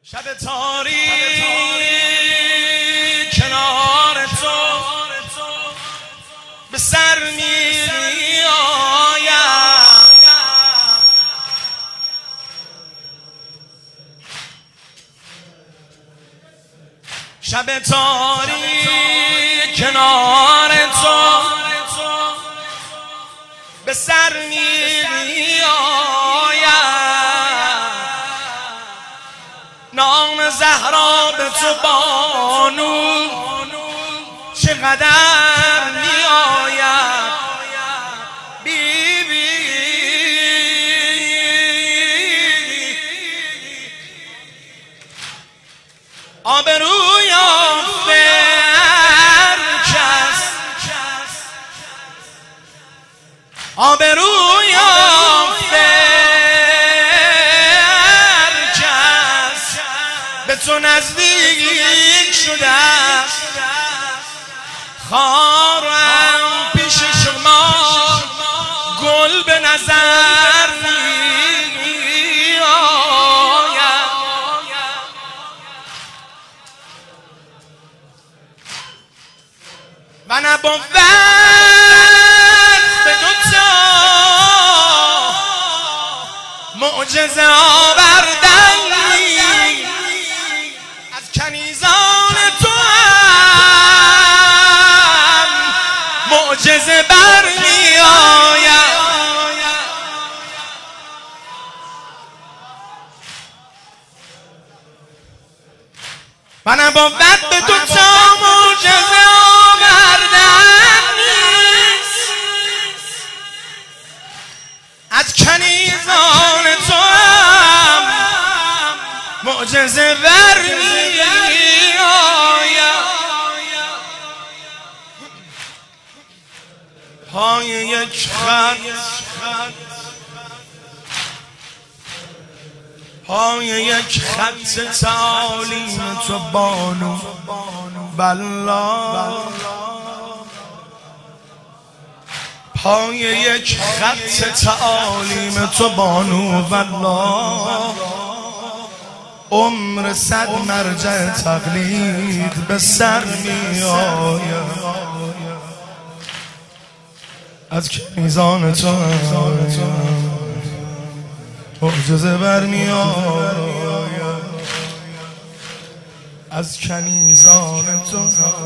شب تاریک کنار تو به سر می آید، شب تاریک کنار تو به سر می آید، نام زهرا به تو بانو چقدر می آید. بی بی آبرو یافته هر کس، آبرو یافته هر کس به تو نزدیک شده است. خارم پیش شما گل به نظر می آید، و نبود به دوتا معجزه آوردن از کنیزان تو هم معجزه برمی آید. و نبود به دوتا معجزه آوردن از کنیزان تو هم معجزه برمی آید. پای یک خط، پای یک خط تعالیم تو بانو والله، پای یک خط تعالیم تو بانو والله، عمر صد مرجع تقلید به سر می آید. از کنیزان تو معجزه برمی آید، از کنیزان تو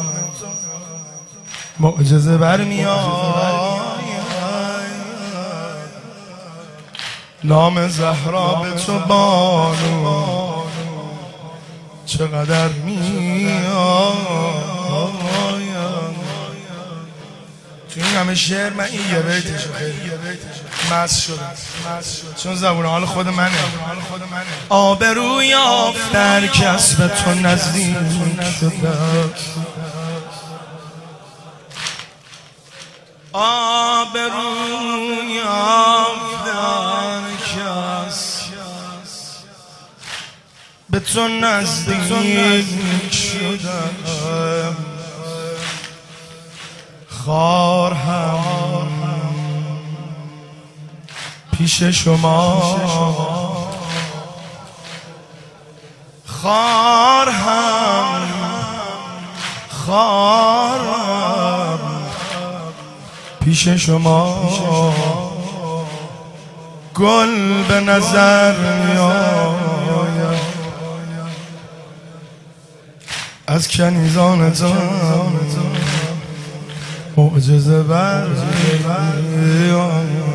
معجزه برمی آید. نام زهرا به تو بانو چقدر می آید. تو این همه شعر من این یه بیتشو خیلی مست شدم، چون زبون حال خود منه. آبرو یافته هر کس به تو نزدیک شده، آبرو یافته هر کس به تو نزدیک شده، خار هم پیش شما، خار هم پیش شما گل به نظر می آید. از کنیزان تو معجزه برمی آید.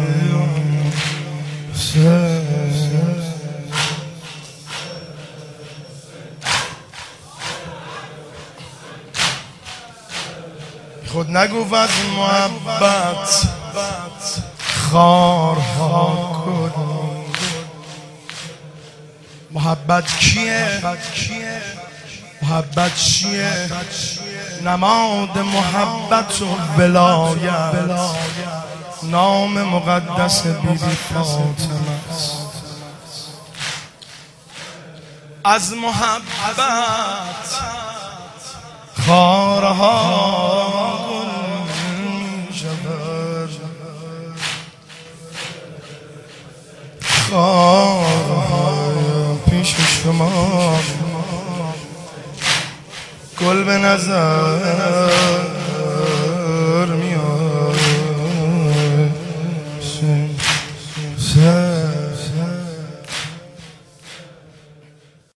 خود نگو از محبت خارها کنی. محبت کیه؟ محبت چیه؟ نماد محبت و ولایت نام مقدس بیبی فاطمه است. از محبت خارها گل می شود، خارها پیش چشم ما گل به نظر